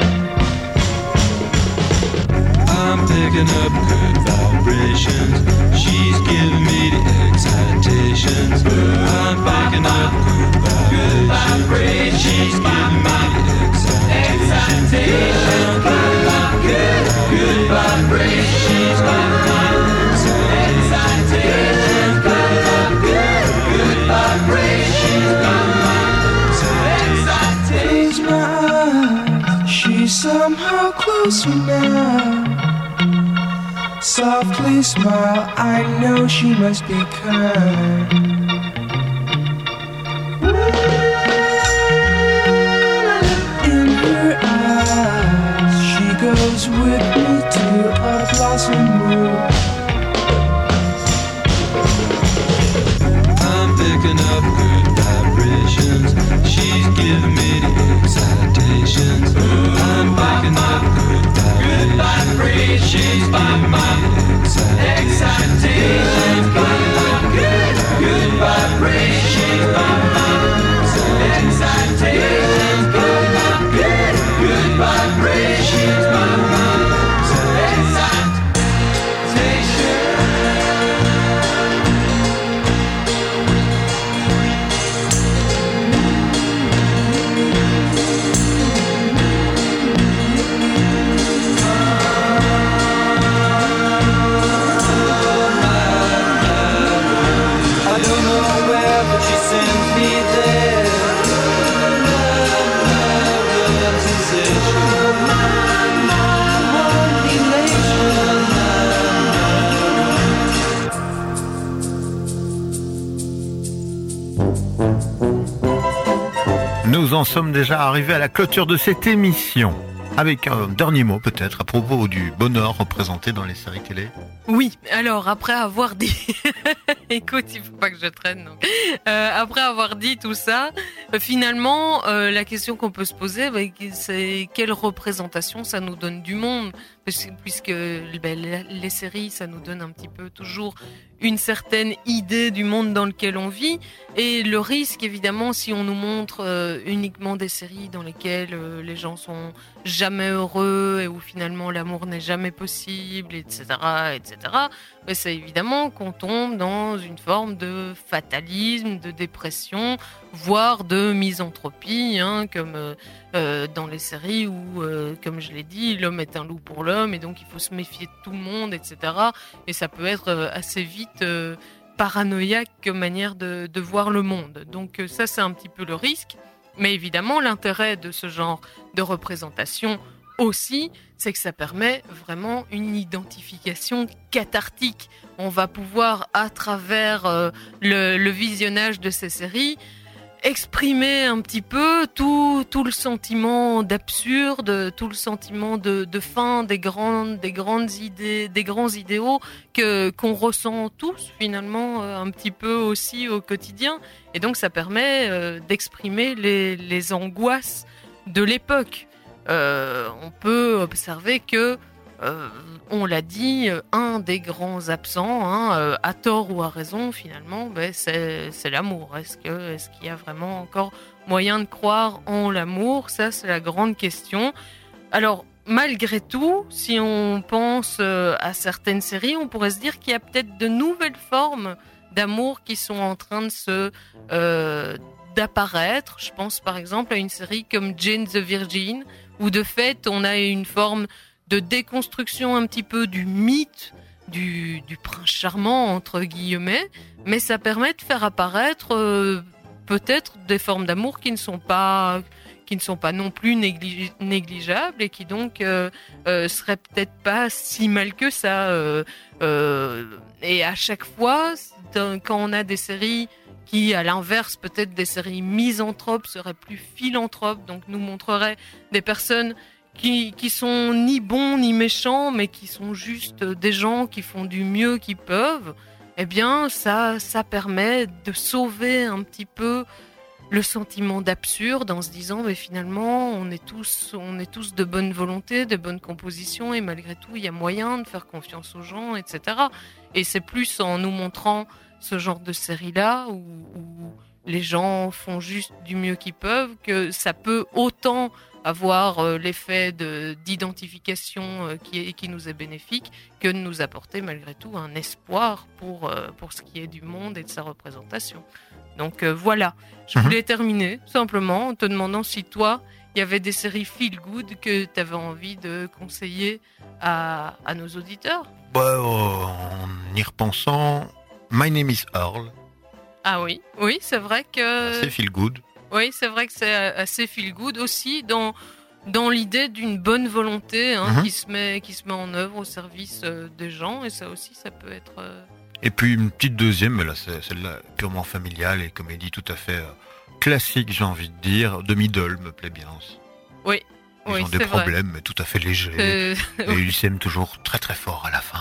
I'm picking up good vibrations. She's giving me the excitations. I'm picking up good vibrations. She's giving me the excitations. Good vibrations. She's giving me the excitations. Good vibrations. She's giving me the excitations. Close my eyes. She's somehow closer now. Softly smile, I know she must be kind. In her eyes, she goes with me to a blossom room. I'm picking up good vibrations. She's giving me the excitations. I'm picking up good vibrations. She's giving me excitations. Good vibrations. Excitations. Good vibrations. Nous en sommes déjà arrivés à la clôture de cette émission. Avec un dernier mot peut-être à propos du bonheur représenté dans les séries télé. Oui, alors après avoir dit... Écoute, il faut pas que je traîne. Donc. Après avoir dit tout ça, finalement, la question qu'on peut se poser, c'est quelle représentation ça nous donne du monde, puisque les séries, ça nous donne un petit peu toujours une certaine idée du monde dans lequel on vit. Et le risque, évidemment, si on nous montre uniquement des séries dans lesquelles les gens sont jamais heureux et où finalement l'amour n'est jamais possible, etc., c'est évidemment qu'on tombe dans une forme de fatalisme, de dépression, voire de misanthropie, comme dans les séries où, comme je l'ai dit, l'homme est un loup pour l'homme et donc il faut se méfier de tout le monde, etc. Et ça peut être assez vite paranoïaque comme manière de voir le monde. Donc ça, c'est un petit peu le risque. Mais évidemment, l'intérêt de ce genre de représentation aussi, c'est que ça permet vraiment une identification cathartique. On va pouvoir, à travers le visionnage de ces séries, exprimer un petit peu tout le sentiment d'absurde, tout le sentiment de fin des grandes idées, des grands idéaux qu'on ressent tous finalement un petit peu aussi au quotidien. Et donc ça permet d'exprimer les angoisses de l'époque. on peut observer que, on l'a dit, un des grands absents, à tort ou à raison finalement, c'est l'amour. Est-ce qu'il y a vraiment encore moyen de croire en l'amour ? Ça, c'est la grande question. Alors, malgré tout, si on pense à certaines séries, on pourrait se dire qu'il y a peut-être de nouvelles formes d'amour qui sont en train d'apparaître. Je pense par exemple à une série comme Jane the Virgin, où de fait on a une forme de déconstruction un petit peu du mythe du prince charmant entre guillemets, mais ça permet de faire apparaître peut-être des formes d'amour qui ne sont pas non plus négligeables et qui donc seraient peut-être pas si mal que ça. Et à chaque fois, quand on a des séries qui, à l'inverse, peut-être des séries misanthropes, seraient plus philanthropes, donc nous montreraient des personnes qui sont ni bons ni méchants, mais qui sont juste des gens qui font du mieux qu'ils peuvent, eh bien, ça permet de sauver un petit peu le sentiment d'absurde en se disant mais finalement on est tous de bonne volonté, de bonne composition et malgré tout il y a moyen de faire confiance aux gens, etc. Et c'est plus en nous montrant ce genre de série-là où les gens font juste du mieux qu'ils peuvent que ça peut autant avoir l'effet d'identification qui nous est bénéfique que de nous apporter malgré tout un espoir pour ce qui est du monde et de sa représentation. Donc voilà, je voulais terminer simplement en te demandant si toi, il y avait des séries feel good que tu avais envie de conseiller à nos auditeurs. En y repensant, My Name is Earl. Ah oui, c'est vrai que... C'est feel good. Oui, c'est vrai que c'est assez feel good aussi dans l'idée d'une bonne volonté qui se met en œuvre au service des gens et ça aussi, ça peut être... Et puis une petite deuxième, mais là c'est celle-là purement familiale et comédie tout à fait classique, j'ai envie de dire. The Middle me plaît bien aussi. Oui, ils ont des problèmes, mais tout à fait légers. Et ils s'aiment toujours très très fort à la fin.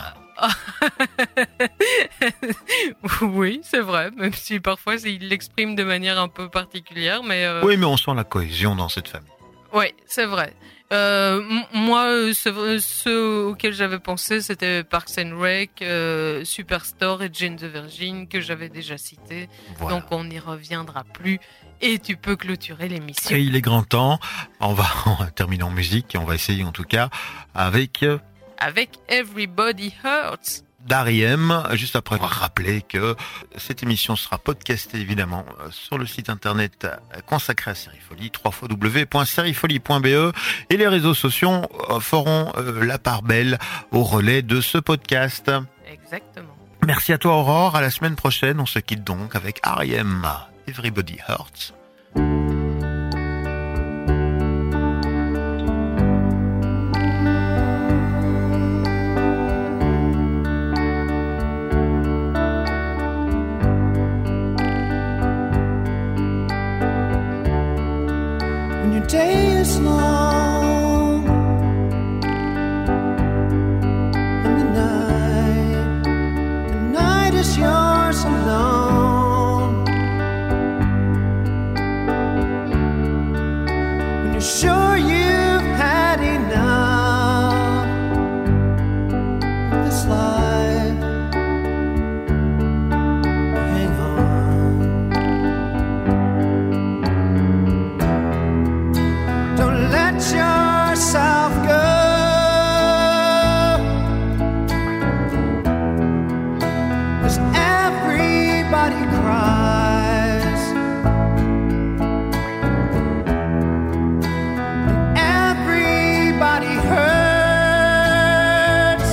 Oui, c'est vrai, même si parfois il l'exprime de manière un peu particulière, mais... Oui, mais on sent la cohésion dans cette famille. Oui, c'est vrai. Moi, ceux auxquels j'avais pensé, c'était Parks and Rec, Superstore et Jane the Virgin, que j'avais déjà cité. Voilà. Donc on n'y reviendra plus. Et tu peux clôturer l'émission. Et il est grand temps. On va terminer en musique, et on va essayer en tout cas avec Everybody Hurts d'R.E.M. Juste après, on va rappeler que cette émission sera podcastée évidemment sur le site internet consacré à Sériefolie, www.sériefolie.be, et les réseaux sociaux feront la part belle au relais de ce podcast. Exactement. Merci à toi Aurore, à la semaine prochaine. On se quitte donc avec R.E.M. Everybody Hurts. Day is long and the night is yours alone. When you're sure you've had enough of this life, hang on. Don't let yourself go, 'cause everybody cries and everybody hurts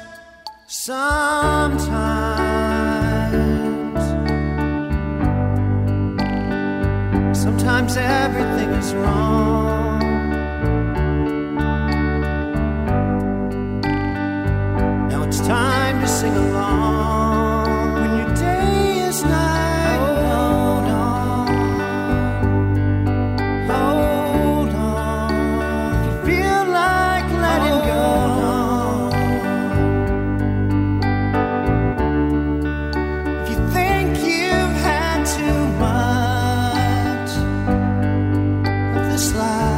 sometimes everything is wrong. It's time to sing along. When your day is night, hold on, hold on. If you feel like letting go, if you think you've had too much of this life,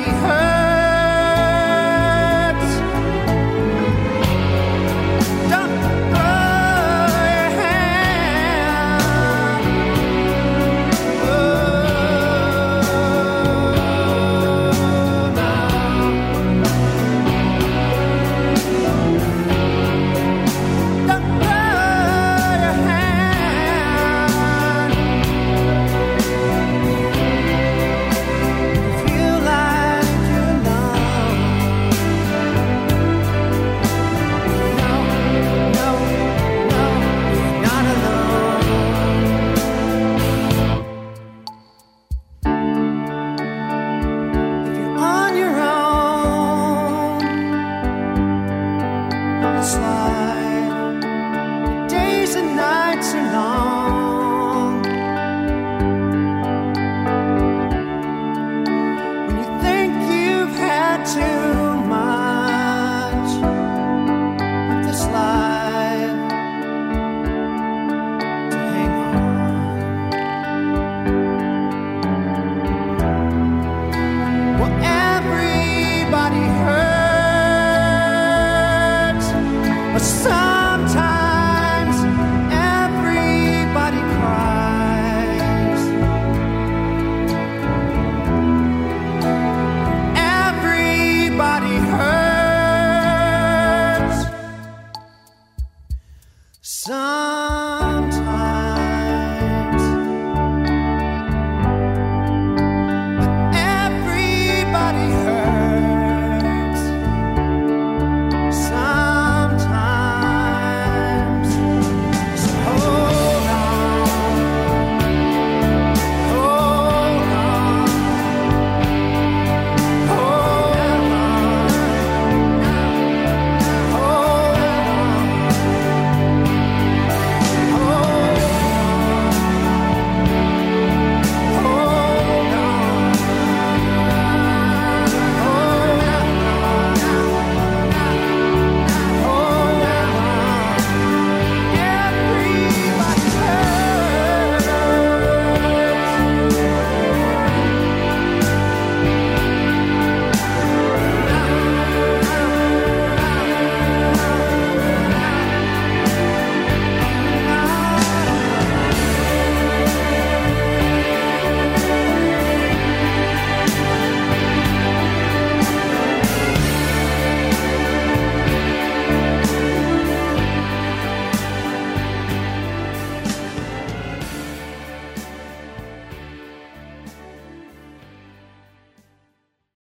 already heard.